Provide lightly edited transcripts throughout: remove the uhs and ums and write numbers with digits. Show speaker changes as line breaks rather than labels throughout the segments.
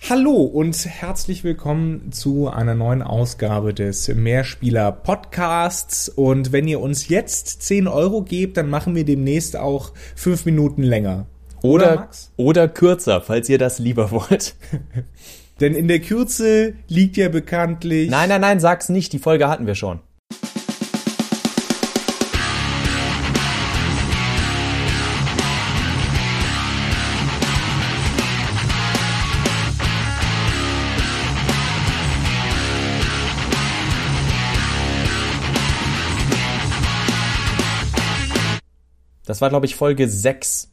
Hallo und herzlich willkommen zu einer neuen Ausgabe des Mehrspieler-Podcasts. Und wenn ihr uns jetzt 10 € gebt, dann machen wir demnächst auch 5 Minuten länger. Oder Max?
Oder kürzer, falls ihr das lieber wollt.
Denn in der Kürze liegt ja bekanntlich...
Nein, sag's nicht, die Folge hatten wir schon. Das war, glaube ich, Folge 6.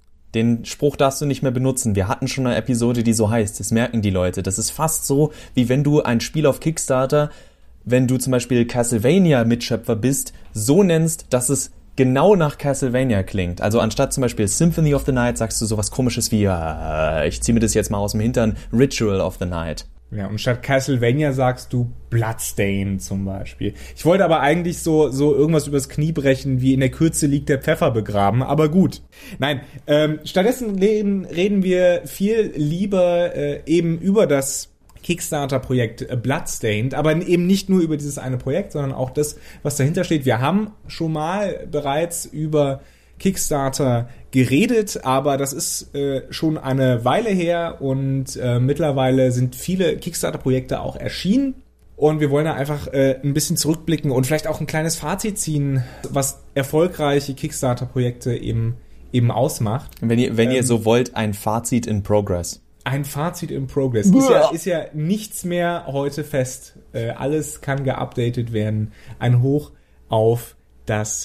Den Spruch darfst du nicht mehr benutzen. Wir hatten schon eine Episode, die so heißt. Das merken die Leute. Das ist fast so, wie wenn du ein Spiel auf Kickstarter, wenn du zum Beispiel Castlevania-Mitschöpfer bist, so nennst, dass es genau nach Castlevania klingt. Also anstatt zum Beispiel Symphony of the Night sagst du sowas Komisches wie, ich ziehe mir das jetzt mal aus dem Hintern, Ritual of the Night.
Ja, und statt Castlevania sagst du Bloodstained zum Beispiel. Ich wollte aber eigentlich so irgendwas übers Knie brechen, wie in der Kürze liegt der Pfeffer begraben, aber gut. Nein, stattdessen reden wir viel lieber eben über das Kickstarter-Projekt Bloodstained, aber eben nicht nur über dieses eine Projekt, sondern auch das, was dahinter steht. Wir haben schon mal bereits über Kickstarter geredet, aber das ist schon eine Weile her und mittlerweile sind viele Kickstarter-Projekte auch erschienen und wir wollen da einfach ein bisschen zurückblicken und vielleicht auch ein kleines Fazit ziehen, was erfolgreiche Kickstarter-Projekte eben ausmacht.
Wenn ihr so wollt, ein Fazit in Progress.
Ein Fazit in Progress. Ist ja nichts mehr heute fest. Alles kann geupdatet werden. Ein Hoch auf das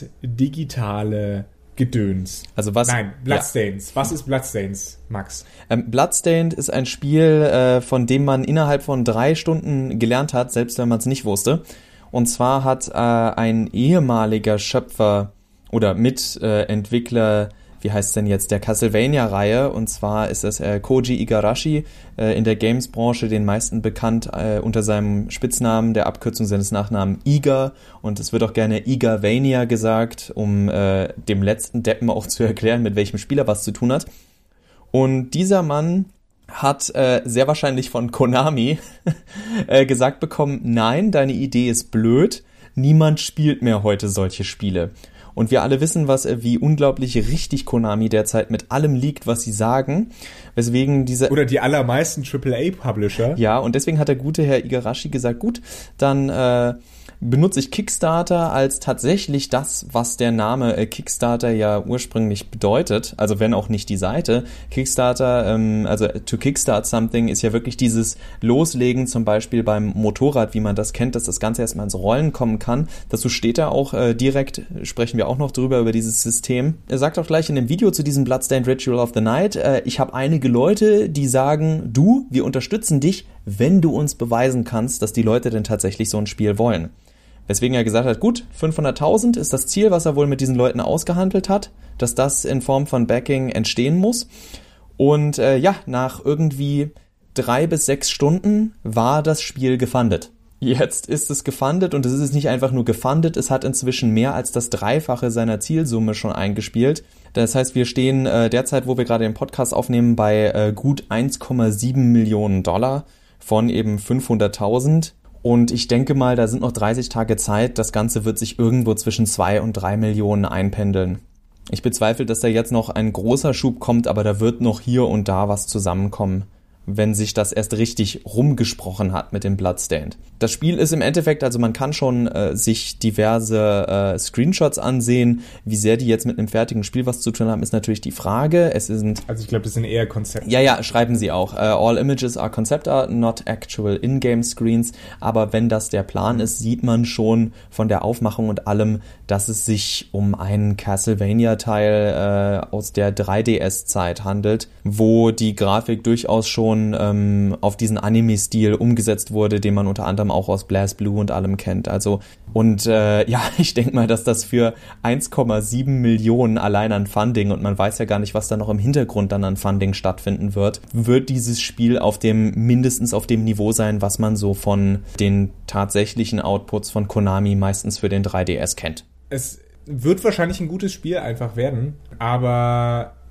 digitale Gedöns. Bloodstained. Ja. Was ist Bloodstained, Max?
Bloodstained ist ein Spiel, von dem man innerhalb von 3 Stunden gelernt hat, selbst wenn man es nicht wusste. Und zwar hat ein ehemaliger Schöpfer oder Mitentwickler, wie heißt es denn jetzt, der Castlevania-Reihe, und zwar ist das Koji Igarashi, in der Games-Branche den meisten bekannt unter seinem Spitznamen, der Abkürzung seines Nachnamen Iga, und es wird auch gerne Igavania gesagt, um dem letzten Deppen auch zu erklären, mit welchem Spieler was zu tun hat. Und dieser Mann hat sehr wahrscheinlich von Konami gesagt bekommen, nein, deine Idee ist blöd, niemand spielt mehr heute solche Spiele. Und wir alle wissen, wie unglaublich richtig Konami derzeit mit allem liegt, was sie sagen. Weswegen
oder die allermeisten AAA-Publisher.
Ja, und deswegen hat der gute Herr Igarashi gesagt, gut, dann benutze ich Kickstarter als tatsächlich das, was der Name Kickstarter ja ursprünglich bedeutet. Also wenn auch nicht die Seite. Kickstarter, also to kickstart something ist ja wirklich dieses Loslegen, zum Beispiel beim Motorrad, wie man das kennt, dass das Ganze erstmal ins Rollen kommen kann. Dazu steht er auch direkt, sprechen wir auch noch drüber, über dieses System. Er sagt auch gleich in dem Video zu diesem Bloodstained Ritual of the Night, ich habe einige Leute, die sagen, wir unterstützen dich, wenn du uns beweisen kannst, dass die Leute denn tatsächlich so ein Spiel wollen. Weswegen er gesagt hat, gut, 500.000 ist das Ziel, was er wohl mit diesen Leuten ausgehandelt hat, dass das in Form von Backing entstehen muss. Und nach irgendwie 3 bis 6 Stunden war das Spiel gefundet. Jetzt ist es gefundet und es ist nicht einfach nur gefundet, es hat inzwischen mehr als das Dreifache seiner Zielsumme schon eingespielt. Das heißt, wir stehen derzeit, wo wir gerade den Podcast aufnehmen, bei gut 1,7 Millionen $, von eben 500.000. Und ich denke mal, da sind noch 30 Tage Zeit. Das Ganze wird sich irgendwo zwischen 2 und 3 Millionen einpendeln. Ich bezweifle, dass da jetzt noch ein großer Schub kommt, aber da wird noch hier und da was zusammenkommen, wenn sich das erst richtig rumgesprochen hat mit dem Bloodstained. Das Spiel ist im Endeffekt, also man kann schon sich diverse Screenshots ansehen. Wie sehr die jetzt mit einem fertigen Spiel was zu tun haben, ist natürlich die Frage. Also
ich glaube, das sind eher Konzepte.
Ja, schreiben sie auch. All images are concept art, not actual in-game screens. Aber wenn das der Plan ist, sieht man schon von der Aufmachung und allem, dass es sich um einen Castlevania-Teil aus der 3DS-Zeit handelt, wo die Grafik durchaus schon auf diesen Anime-Stil umgesetzt wurde, den man unter anderem auch aus BlazBlue und allem kennt. Also ich denke mal, dass das für 1,7 Millionen allein an Funding, und man weiß ja gar nicht, was da noch im Hintergrund dann an Funding stattfinden wird dieses Spiel mindestens auf dem Niveau sein, was man so von den tatsächlichen Outputs von Konami meistens für den 3DS kennt.
Es wird wahrscheinlich ein gutes Spiel einfach werden, aber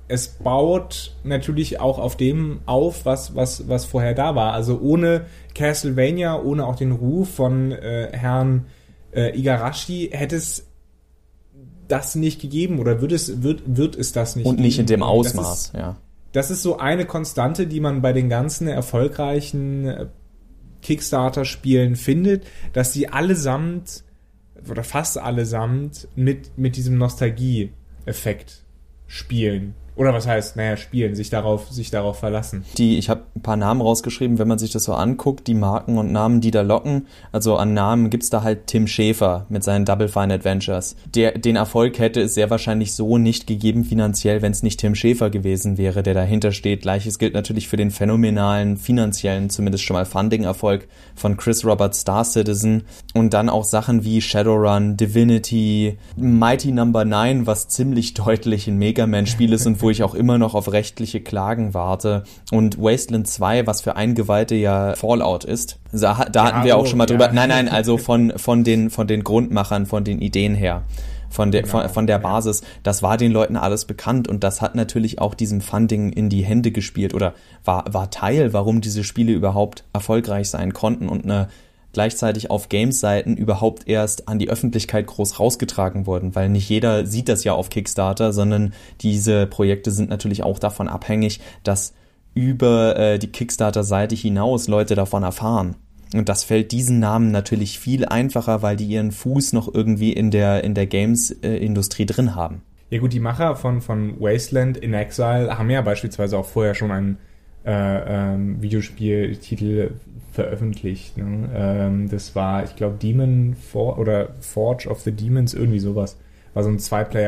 es baut natürlich auch auf dem auf, was vorher da war. Also ohne Castlevania, ohne auch den Ruf von Herrn Igarashi hätte es das nicht gegeben oder wird es das nicht
und
geben.
Nicht in dem Ausmaß, ja.
Das ist so eine Konstante, die man bei den ganzen erfolgreichen Kickstarter-Spielen findet, dass sie allesamt oder fast allesamt mit diesem Nostalgie-Effekt spielen. Oder was heißt, spielen, sich darauf verlassen.
Ich habe ein paar Namen rausgeschrieben, wenn man sich das so anguckt, die Marken und Namen, die da locken. Also an Namen gibt's da halt Tim Schafer mit seinen Double Fine Adventures. Den Erfolg hätte es sehr wahrscheinlich so nicht gegeben finanziell, wenn es nicht Tim Schafer gewesen wäre, der dahinter steht. Gleiches gilt natürlich für den phänomenalen finanziellen, zumindest schon mal Funding-Erfolg von Chris Roberts Star Citizen. Und dann auch Sachen wie Shadowrun, Divinity, Mighty No. 9, was ziemlich deutlich ein Mega Man-Spiel ist und wo ich auch immer noch auf rechtliche Klagen warte. Und Wasteland 2, was für Eingeweihte ja Fallout ist. Da hatten wir auch schon mal drüber. Nein, also von den Grundmachern, von den Ideen her. Von der Basis. Das war den Leuten alles bekannt und das hat natürlich auch diesem Funding in die Hände gespielt oder war Teil, warum diese Spiele überhaupt erfolgreich sein konnten und gleichzeitig auf Games-Seiten überhaupt erst an die Öffentlichkeit groß rausgetragen wurden, weil nicht jeder sieht das ja auf Kickstarter, sondern diese Projekte sind natürlich auch davon abhängig, dass über die Kickstarter-Seite hinaus Leute davon erfahren. Und das fällt diesen Namen natürlich viel einfacher, weil die ihren Fuß noch irgendwie in der Games-Industrie drin haben.
Ja gut, die Macher von Wasteland in Exile haben ja beispielsweise auch vorher schon einen Videospieltitel veröffentlicht. Ne? Das war, ich glaube, Forge of the Demons, irgendwie sowas. War so ein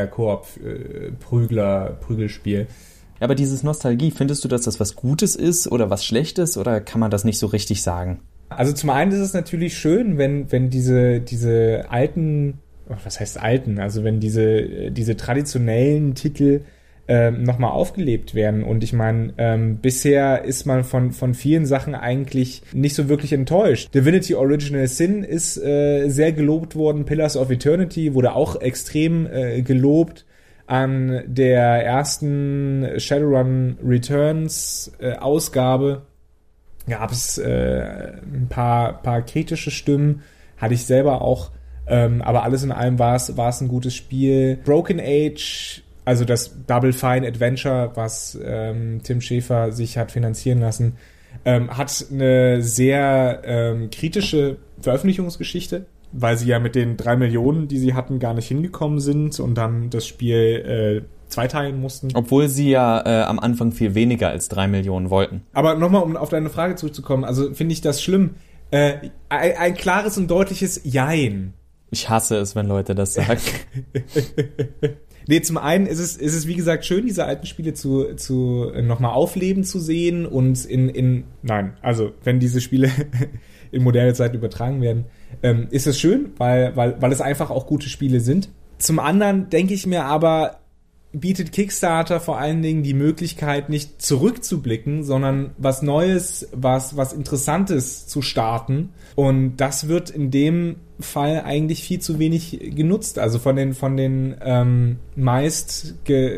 2-Player-Koop-Prügelspiel.
Ja, aber dieses Nostalgie, findest du, dass das was Gutes ist oder was Schlechtes oder kann man das nicht so richtig sagen?
Also zum einen ist es natürlich schön, wenn diese alten, was heißt alten, also wenn diese traditionellen Titel nochmal aufgelebt werden. Und ich meine, bisher ist man von vielen Sachen eigentlich nicht so wirklich enttäuscht. Divinity Original Sin ist sehr gelobt worden. Pillars of Eternity wurde auch extrem gelobt. An der ersten Shadowrun Returns Ausgabe gab es ein paar kritische Stimmen. Hatte ich selber auch. Aber alles in allem war es ein gutes Spiel. Broken Age, also das Double Fine Adventure, was Tim Schafer sich hat finanzieren lassen, hat eine sehr kritische Veröffentlichungsgeschichte, weil sie ja mit den 3 Millionen, die sie hatten, gar nicht hingekommen sind und dann das Spiel zweiteilen mussten.
Obwohl sie ja am Anfang viel weniger als 3 Millionen wollten.
Aber nochmal, um auf deine Frage zurückzukommen, also finde ich das schlimm. Ein klares und deutliches Jein.
Ich hasse es, wenn Leute das sagen.
Nee, zum einen ist es wie gesagt schön, diese alten Spiele zu nochmal aufleben zu sehen und also wenn diese Spiele in moderne Zeit übertragen werden, ist es schön, weil es einfach auch gute Spiele sind. Zum anderen denke ich mir aber, bietet Kickstarter vor allen Dingen die Möglichkeit, nicht zurückzublicken, sondern was Neues, was Interessantes zu starten. Und das wird in dem Fall eigentlich viel zu wenig genutzt. Also von den meist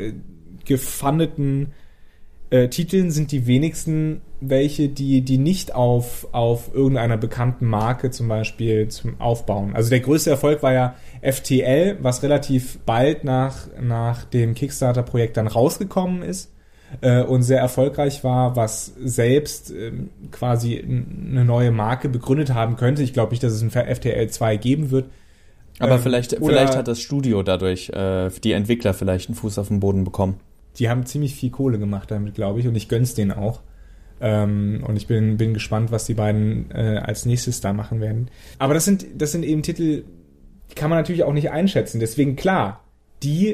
gefundeten Titeln sind die wenigsten welche, die nicht auf irgendeiner bekannten Marke zum Beispiel zum Aufbauen. Also der größte Erfolg war ja FTL, was relativ bald nach dem Kickstarter-Projekt dann rausgekommen ist und sehr erfolgreich war, was selbst quasi eine neue Marke begründet haben könnte. Ich glaube nicht, dass es ein FTL 2 geben wird.
Aber vielleicht hat das Studio dadurch, die Entwickler vielleicht einen Fuß auf den Boden bekommen.
Die haben ziemlich viel Kohle gemacht damit, glaube ich, und ich gönn's denen auch. Und ich bin gespannt, was die beiden als nächstes da machen werden. Aber das sind eben Titel, die kann man natürlich auch nicht einschätzen. Deswegen klar, die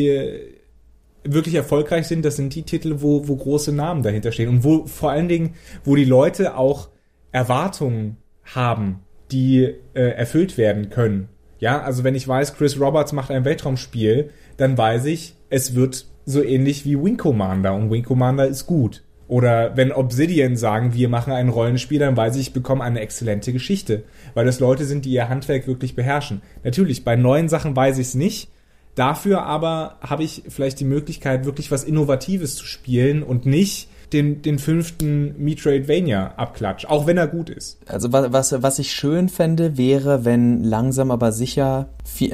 wirklich erfolgreich sind, das sind die Titel, wo große Namen dahinter stehen und wo vor allen Dingen, wo die Leute auch Erwartungen haben, die erfüllt werden können. Ja, also wenn ich weiß, Chris Roberts macht ein Weltraumspiel, dann weiß ich, es wird so ähnlich wie Wing Commander und Wing Commander ist gut. Oder wenn Obsidian sagen, wir machen ein Rollenspiel, dann weiß ich bekomme eine exzellente Geschichte. Weil das Leute sind, die ihr Handwerk wirklich beherrschen. Natürlich, bei neuen Sachen weiß ich es nicht. Dafür aber habe ich vielleicht die Möglichkeit, wirklich was Innovatives zu spielen und nicht den 5. Metroidvania-Abklatsch, auch wenn er gut ist.
Also was ich schön fände, wäre, wenn langsam aber sicher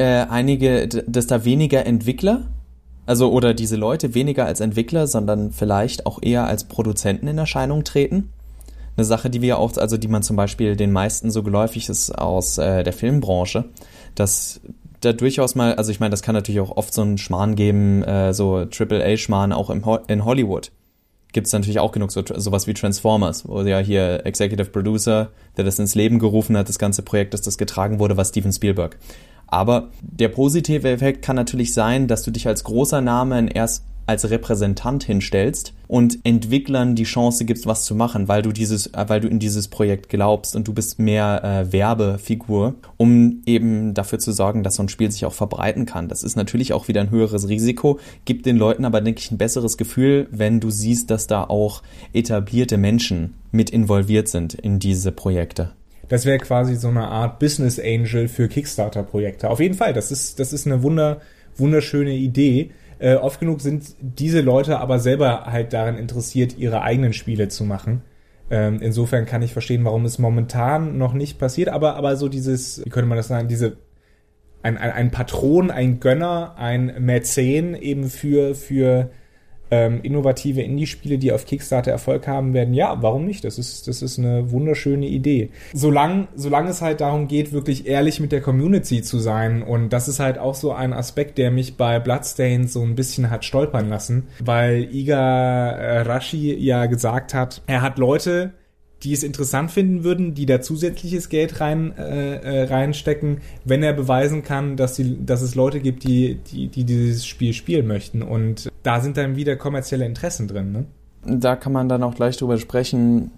dass da weniger Entwickler, also oder diese Leute weniger als Entwickler, sondern vielleicht auch eher als Produzenten in Erscheinung treten. Eine Sache, die wir auch, also die man zum Beispiel den meisten so geläufig ist aus der Filmbranche, dass da durchaus mal, also ich meine, das kann natürlich auch oft so einen Schmarrn geben, so AAA-Schmarrn auch in Hollywood. Gibt's natürlich auch genug, sowas wie Transformers, wo ja hier Executive Producer, der das ins Leben gerufen hat, das ganze Projekt, dass das getragen wurde, war Steven Spielberg. Aber der positive Effekt kann natürlich sein, dass du dich als großer Name erst als Repräsentant hinstellst und Entwicklern die Chance gibst, was zu machen, weil du in dieses Projekt glaubst und du bist mehr Werbefigur, um eben dafür zu sorgen, dass so ein Spiel sich auch verbreiten kann. Das ist natürlich auch wieder ein höheres Risiko, gibt den Leuten aber, denke ich, ein besseres Gefühl, wenn du siehst, dass da auch etablierte Menschen mit involviert sind in diese Projekte.
Das wäre quasi so eine Art Business Angel für Kickstarter-Projekte. Auf jeden Fall, das ist eine wunderschöne Idee. Oft genug sind diese Leute aber selber halt daran interessiert, ihre eigenen Spiele zu machen. Insofern kann ich verstehen, warum es momentan noch nicht passiert, aber so dieses, wie könnte man das sagen, ein Patron, ein Gönner, ein Mäzen eben für innovative Indie-Spiele, die auf Kickstarter Erfolg haben werden, ja, warum nicht? Das ist eine wunderschöne Idee. Solange es halt darum geht, wirklich ehrlich mit der Community zu sein, und das ist halt auch so ein Aspekt, der mich bei Bloodstained so ein bisschen hat stolpern lassen, weil Igarashi ja gesagt hat, er hat Leute, die es interessant finden würden, die da zusätzliches Geld reinstecken, wenn er beweisen kann, dass es Leute gibt, die dieses Spiel spielen möchten. Und da sind dann wieder kommerzielle Interessen drin, ne?
Da kann man dann auch gleich drüber sprechen,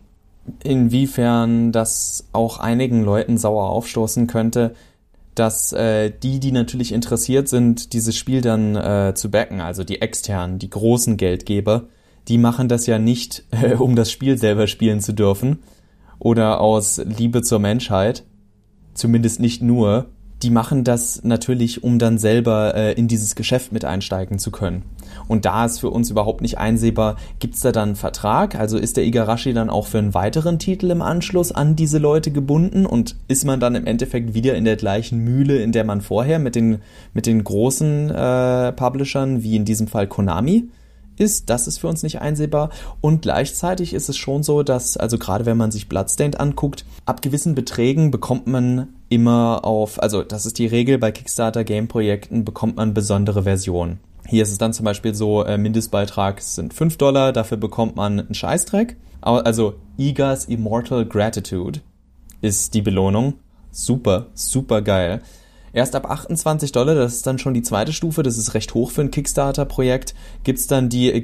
inwiefern das auch einigen Leuten sauer aufstoßen könnte, dass die natürlich interessiert sind, dieses Spiel dann zu backen, also die externen, die großen Geldgeber, die machen das ja nicht, um das Spiel selber spielen zu dürfen oder aus Liebe zur Menschheit, zumindest nicht nur. Die machen das natürlich, um dann selber in dieses Geschäft mit einsteigen zu können. Und da ist für uns überhaupt nicht einsehbar, gibt's da dann einen Vertrag? Also ist der Igarashi dann auch für einen weiteren Titel im Anschluss an diese Leute gebunden? Und ist man dann im Endeffekt wieder in der gleichen Mühle, in der man vorher mit den großen Publishern, wie in diesem Fall Konami, ist? Das ist für uns nicht einsehbar. Und gleichzeitig ist es schon so, dass, also gerade wenn man sich Bloodstained anguckt, ab gewissen Beträgen bekommt man immer also das ist die Regel bei Kickstarter-Game-Projekten, bekommt man besondere Versionen. Hier ist es dann zum Beispiel so, Mindestbeitrag sind $5, dafür bekommt man einen Scheißdreck. Also Igas Immortal Gratitude ist die Belohnung. Super, super geil. Erst ab $28, das ist dann schon die zweite Stufe, das ist recht hoch für ein Kickstarter-Projekt, gibt's dann die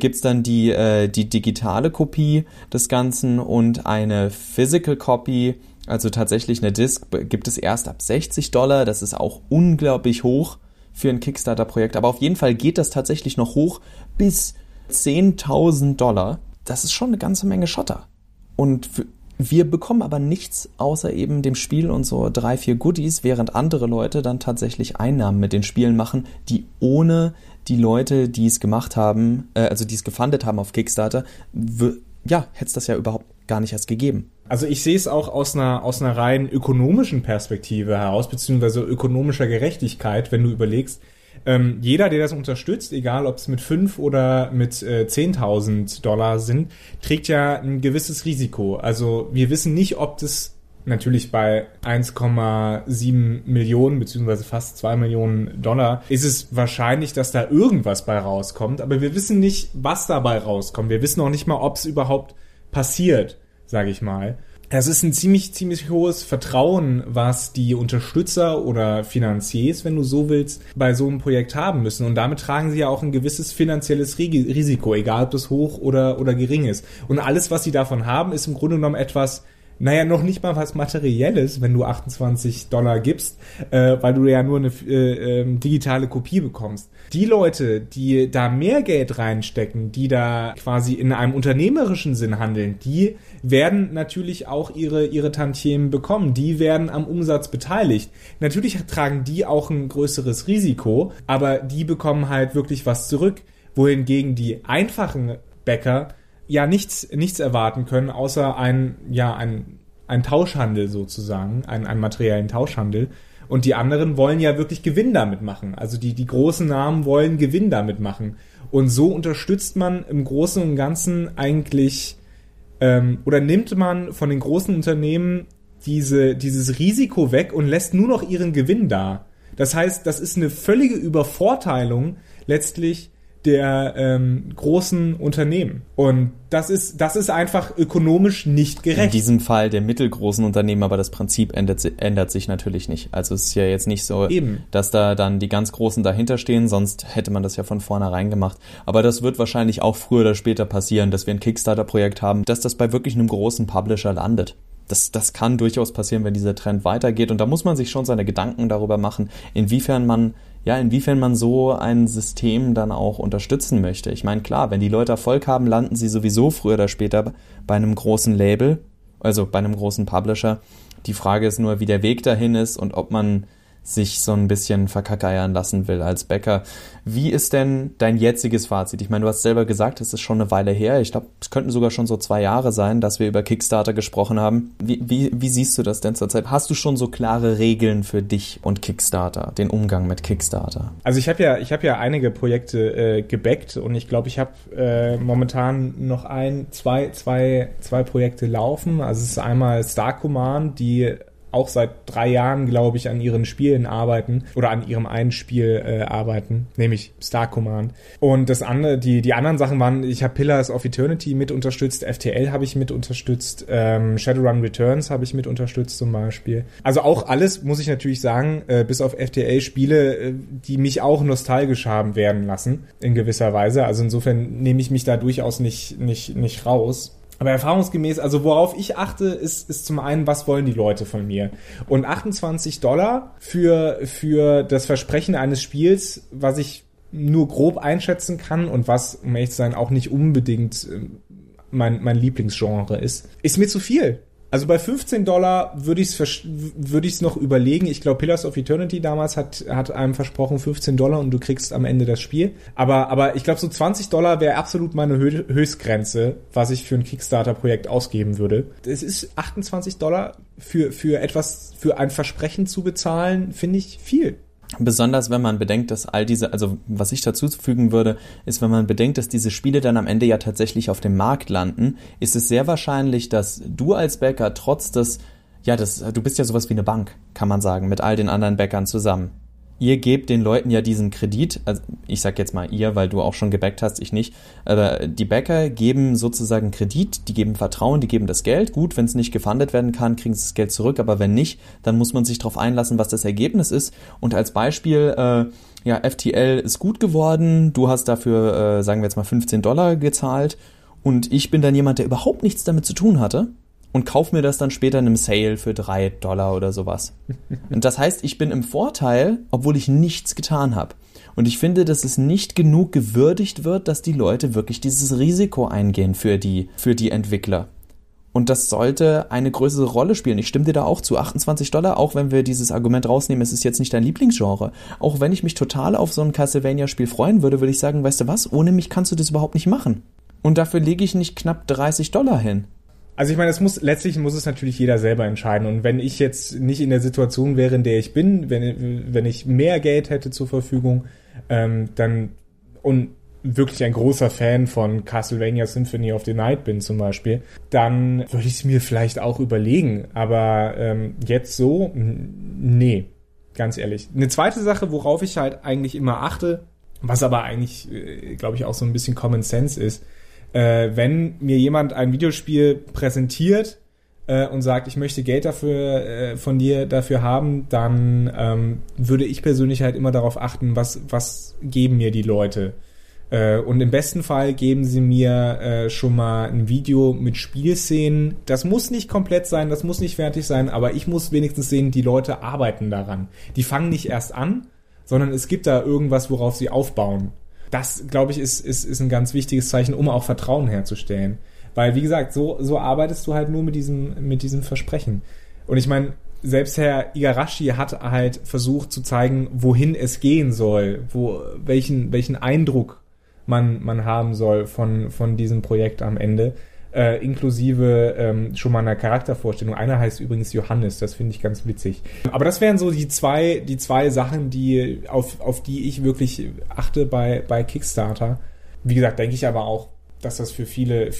digitale Kopie des Ganzen und eine Physical Copy, also tatsächlich eine Disc, gibt es erst ab $60, das ist auch unglaublich hoch für ein Kickstarter-Projekt, aber auf jeden Fall geht das tatsächlich noch hoch bis $10.000, das ist schon eine ganze Menge Schotter. Und wir bekommen aber nichts außer eben dem Spiel und so 3-4 Goodies, während andere Leute dann tatsächlich Einnahmen mit den Spielen machen, die ohne die Leute, die es gemacht haben, also die es gefundet haben auf Kickstarter, hätte es das ja überhaupt gar nicht erst gegeben.
Also ich sehe es auch aus einer rein ökonomischen Perspektive heraus, beziehungsweise ökonomischer Gerechtigkeit, wenn du überlegst, jeder, der das unterstützt, egal ob es mit 5 oder mit $10.000 sind, trägt ja ein gewisses Risiko. Also wir wissen nicht, ob das natürlich bei 1,7 Millionen beziehungsweise fast $2 Millionen ist es wahrscheinlich, dass da irgendwas bei rauskommt, aber wir wissen nicht, was dabei rauskommt. Wir wissen auch nicht mal, ob es überhaupt passiert, sage ich mal. Es ist ein ziemlich hohes Vertrauen, was die Unterstützer oder Finanziers, wenn du so willst, bei so einem Projekt haben müssen. Und damit tragen sie ja auch ein gewisses finanzielles Risiko, egal ob das hoch oder gering ist. Und alles, was sie davon haben, ist im Grunde genommen etwas naja, noch nicht mal was Materielles, wenn du $28 gibst, weil du ja nur eine digitale Kopie bekommst. Die Leute, die da mehr Geld reinstecken, die da quasi in einem unternehmerischen Sinn handeln, die werden natürlich auch ihre Tantiemen bekommen. Die werden am Umsatz beteiligt. Natürlich tragen die auch ein größeres Risiko, aber die bekommen halt wirklich was zurück, wohingegen die einfachen Bäcker ja nichts erwarten können, außer ein Tauschhandel sozusagen, einen materiellen Tauschhandel. Und die anderen wollen ja wirklich Gewinn damit machen. Also die großen Namen wollen Gewinn damit machen. Und so unterstützt man im Großen und Ganzen eigentlich, oder nimmt man von den großen Unternehmen dieses Risiko weg und lässt nur noch ihren Gewinn da. Das heißt, das ist eine völlige Übervorteilung letztlich der großen Unternehmen. Und das ist einfach ökonomisch nicht gerecht.
In diesem Fall der mittelgroßen Unternehmen, aber das Prinzip ändert sich natürlich nicht. Also es ist ja jetzt nicht so, dass da dann die ganz Großen dahinter stehen, sonst hätte man das ja von vornherein gemacht. Aber das wird wahrscheinlich auch früher oder später passieren, dass wir ein Kickstarter-Projekt haben, dass das bei wirklich einem großen Publisher landet. Das kann durchaus passieren, wenn dieser Trend weitergeht. Und da muss man sich schon seine Gedanken darüber machen, inwiefern man so ein System dann auch unterstützen möchte. Ich meine, klar, wenn die Leute Erfolg haben, landen sie sowieso früher oder später bei einem großen Label, also bei einem großen Publisher. Die Frage ist nur, wie der Weg dahin ist und ob man sich so ein bisschen verkackeiern lassen will als Bäcker. Wie ist denn dein jetziges Fazit? Ich meine, du hast selber gesagt, es ist schon eine Weile her. Ich glaube, es könnten sogar schon so 2 Jahre sein, dass wir über Kickstarter gesprochen haben. Wie siehst du das denn zurzeit? Hast du schon so klare Regeln für dich und Kickstarter, den Umgang mit Kickstarter?
Also ich hab ja einige Projekte gebackt und ich glaube, ich habe momentan noch zwei Projekte laufen. Also es ist einmal Star Command, die auch seit 3 Jahren, glaube ich, an ihren Spielen arbeiten oder an ihrem einen Spiel arbeiten, nämlich Star Command. Und das andere, die anderen Sachen waren, ich habe Pillars of Eternity mit unterstützt, FTL habe ich mit unterstützt, Shadowrun Returns habe ich mit unterstützt zum Beispiel. Also auch alles, muss ich natürlich sagen, bis auf FTL-Spiele, die mich auch nostalgisch haben werden lassen, in gewisser Weise. Also insofern nehme ich mich da durchaus nicht raus. Aber erfahrungsgemäß, also worauf ich achte, ist zum einen, was wollen die Leute von mir? Und $28 für das Versprechen eines Spiels, was ich nur grob einschätzen kann und was, um ehrlich zu sein, auch nicht unbedingt mein Lieblingsgenre ist mir zu viel. Also bei $15 würde ich's noch überlegen. Ich glaube, Pillars of Eternity damals hat einem versprochen $15 und du kriegst am Ende das Spiel. Aber ich glaube, so $20 wäre absolut meine Höchstgrenze, was ich für ein Kickstarter-Projekt ausgeben würde. Es ist $28 für ein Versprechen zu bezahlen, finde ich viel.
Besonders wenn man bedenkt, dass also was ich dazu fügen würde, ist, wenn man bedenkt, dass diese Spiele dann am Ende ja tatsächlich auf dem Markt landen, ist es sehr wahrscheinlich, dass du als Bäcker du bist ja sowas wie eine Bank, kann man sagen, mit all den anderen Bäckern zusammen. Ihr gebt den Leuten ja diesen Kredit, also ich sag jetzt mal ihr, weil du auch schon gebackt hast, ich nicht, aber die Bäcker geben sozusagen Kredit, die geben Vertrauen, die geben das Geld. Gut, wenn es nicht gefundet werden kann, kriegen sie das Geld zurück, aber wenn nicht, dann muss man sich darauf einlassen, was das Ergebnis ist. Und als Beispiel, FTL ist gut geworden, du hast dafür, sagen wir jetzt mal $15 gezahlt und ich bin dann jemand, der überhaupt nichts damit zu tun hatte. Und kauf mir das dann später in einem Sale für $3 oder sowas. Und das heißt, ich bin im Vorteil, obwohl ich nichts getan habe. Und ich finde, dass es nicht genug gewürdigt wird, dass die Leute wirklich dieses Risiko eingehen für die Entwickler. Und das sollte eine größere Rolle spielen. Ich stimme dir da auch zu. $28, auch wenn wir dieses Argument rausnehmen, es ist jetzt nicht dein Lieblingsgenre. Auch wenn ich mich total auf so ein Castlevania-Spiel freuen würde ich sagen, weißt du was, ohne mich kannst du das überhaupt nicht machen. Und dafür lege ich nicht knapp $30 hin.
Also ich meine, letztlich muss es natürlich jeder selber entscheiden. Und wenn ich jetzt nicht in der Situation wäre, in der ich bin, wenn ich mehr Geld hätte zur Verfügung, dann und wirklich ein großer Fan von Castlevania Symphony of the Night bin zum Beispiel, dann würde ich es mir vielleicht auch überlegen. Aber jetzt so, nee, ganz ehrlich. Eine zweite Sache, worauf ich halt eigentlich immer achte, was aber eigentlich, glaube ich, auch so ein bisschen Common Sense ist, wenn mir jemand ein Videospiel präsentiert und sagt, ich möchte Geld von dir dafür haben, dann würde ich persönlich halt immer darauf achten, was geben mir die Leute Und im besten Fall geben sie mir schon mal ein Video mit Spielszenen. Das muss nicht komplett sein, das muss nicht fertig sein, aber ich muss wenigstens sehen, die Leute arbeiten daran. Die fangen nicht erst an, sondern es gibt da irgendwas, worauf sie aufbauen. Das, glaube ich, ist ein ganz wichtiges Zeichen, um auch Vertrauen herzustellen. Weil, wie gesagt, so arbeitest du halt nur mit diesem Versprechen. Und ich meine, selbst Herr Igarashi hat halt versucht zu zeigen, wohin es gehen soll, welchen Eindruck man haben soll von diesem Projekt am Ende, inklusive schon mal einer Charaktervorstellung. Einer heißt übrigens Johannes, das finde ich ganz witzig. Aber das wären so die zwei Sachen, auf die ich wirklich achte bei Kickstarter. Wie gesagt, denke ich aber auch, dass das für viele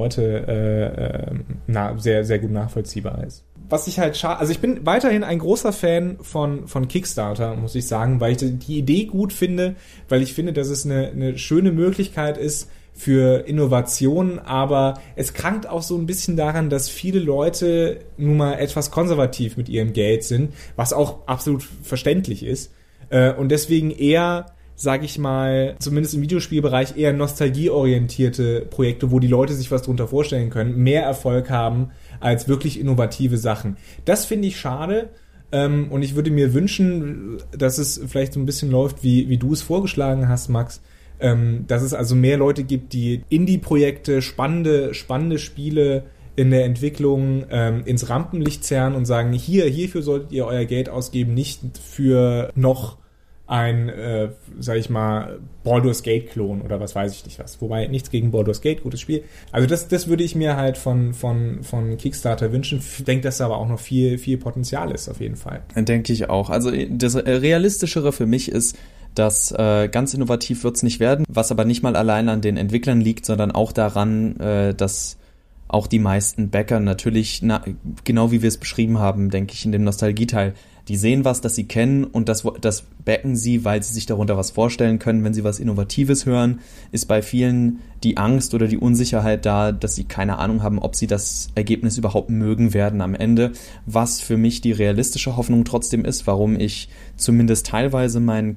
Leute sehr, sehr gut nachvollziehbar ist. Was ich halt also ich bin weiterhin ein großer Fan von Kickstarter, muss ich sagen, weil ich die Idee gut finde, weil ich finde, dass es eine schöne Möglichkeit ist für Innovation, aber es krankt auch so ein bisschen daran, dass viele Leute nun mal etwas konservativ mit ihrem Geld sind, was auch absolut verständlich ist, und deswegen eher, sag ich mal, zumindest im Videospielbereich eher nostalgieorientierte Projekte, wo die Leute sich was drunter vorstellen können, mehr Erfolg haben als wirklich innovative Sachen. Das finde ich schade, und ich würde mir wünschen, dass es vielleicht so ein bisschen läuft, wie du es vorgeschlagen hast, Max, dass es also mehr Leute gibt, die Indie-Projekte, spannende Spiele in der Entwicklung ins Rampenlicht zerren und sagen, hierfür solltet ihr euer Geld ausgeben, nicht für noch ein, sag ich mal, Baldur's Gate-Klon oder was weiß ich nicht was. Wobei, nichts gegen Baldur's Gate, gutes Spiel. Also das würde ich mir halt von Kickstarter wünschen. Ich denke, dass da aber auch noch viel Potenzial ist, auf jeden Fall.
Denke ich auch. Also das Realistischere für mich ist, dass ganz innovativ wird's nicht werden, was aber nicht mal allein an den Entwicklern liegt, sondern auch daran, dass auch die meisten Backer natürlich, genau wie wir es beschrieben haben, denke ich, in dem Nostalgieteil, die sehen was, das sie kennen, und das backen sie, weil sie sich darunter was vorstellen können. Wenn sie was Innovatives hören, ist bei vielen die Angst oder die Unsicherheit da, dass sie keine Ahnung haben, ob sie das Ergebnis überhaupt mögen werden am Ende. Was für mich die realistische Hoffnung trotzdem ist, warum ich zumindest teilweise meine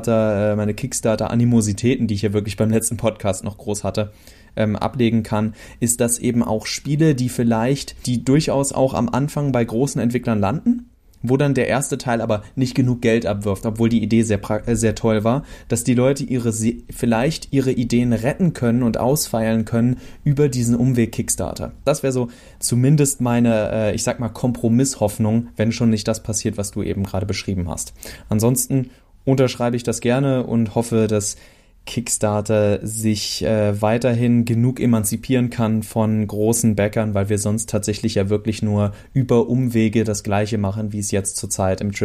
Kickstarter-Animositäten, die ich ja wirklich beim letzten Podcast noch groß hatte, ablegen kann, ist, dass eben auch Spiele, die durchaus auch am Anfang bei großen Entwicklern landen, wo dann der erste Teil aber nicht genug Geld abwirft, obwohl die Idee sehr toll war, dass die Leute vielleicht ihre Ideen retten können und ausfeilen können über diesen Umweg Kickstarter. Das wäre so zumindest meine, ich sag mal, Kompromisshoffnung, wenn schon nicht das passiert, was du eben gerade beschrieben hast. Ansonsten unterschreibe ich das gerne und hoffe, dass Kickstarter sich weiterhin genug emanzipieren kann von großen Backern, weil wir sonst tatsächlich ja wirklich nur über Umwege das Gleiche machen, wie es jetzt zurzeit im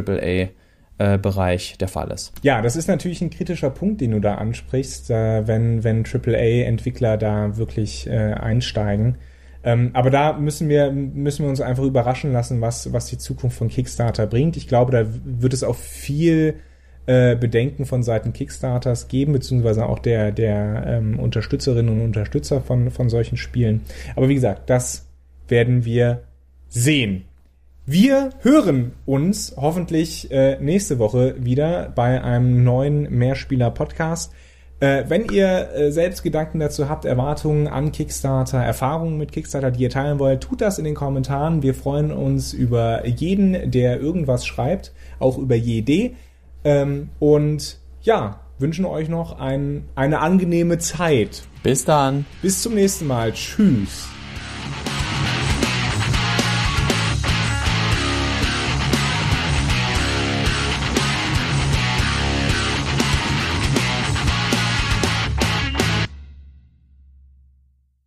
AAA-Bereich der Fall ist.
Ja, das ist natürlich ein kritischer Punkt, den du da ansprichst, wenn AAA-Entwickler da wirklich einsteigen. Aber da müssen wir uns einfach überraschen lassen, was die Zukunft von Kickstarter bringt. Ich glaube, da wird es auch viel Bedenken von Seiten Kickstarters geben, beziehungsweise auch der Unterstützerinnen und Unterstützer von solchen Spielen. Aber wie gesagt, das werden wir sehen. Wir hören uns hoffentlich nächste Woche wieder bei einem neuen Mehrspieler-Podcast. Wenn ihr selbst Gedanken dazu habt, Erwartungen an Kickstarter, Erfahrungen mit Kickstarter, die ihr teilen wollt, tut das in den Kommentaren. Wir freuen uns über jeden, der irgendwas schreibt, auch über jede. Und ja, wünschen euch noch eine angenehme Zeit.
Bis dann.
Bis zum nächsten Mal. Tschüss.